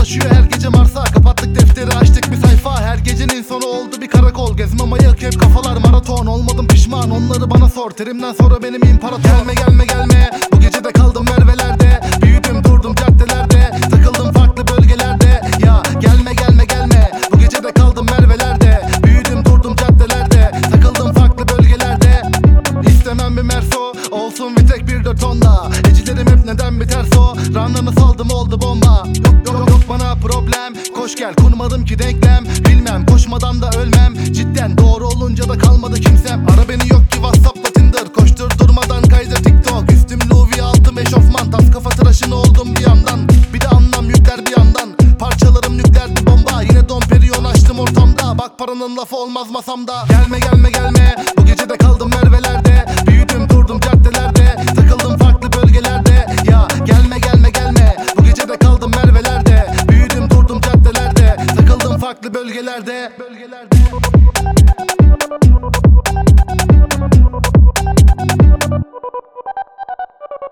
taşıyor her gece Mars'a. Kapattık defteri açtık bir sayfa. Her gecenin sonu oldu bir karakol. Gezmem ayık hep kafalar maraton. Olmadım pişman onları bana sor. Terimden sonra benim imparator. Gelme gelme gelme, bu gece de kaldım Merve'lerde. Büyüdüm durdum caddelerde, takıldım farklı bölgelerde. Ya gelme gelme gelme, bu gece de kaldım Merve'lerde. Büyüdüm durdum caddelerde, takıldım farklı bölgelerde. İstemem bir Merso, olsun bir tek bir 4 Honda. Ecilerim hep neden biter so. Ranlarını saldım oldu bomba. Yok bana problem, koş gel kurmadım ki denklem. Bilmem koşmadan da ölmem. Cidden doğru olunca da kalmadı kimsem. Ara beni yok ki WhatsApp'ta Tinder. Koştur durmadan kaydır TikTok. Üstüm Louis altım eşofman. Tas kafa tıraşını oldum bir yandan. Bir de anlam yükler bir yandan. Parçalarım nükleerdi bomba. Yine Dom Perignon açtım ortamda. Bak paranın lafı olmaz masamda. Gelme gelme gelme, bu gece de kaldım Merve'lerde.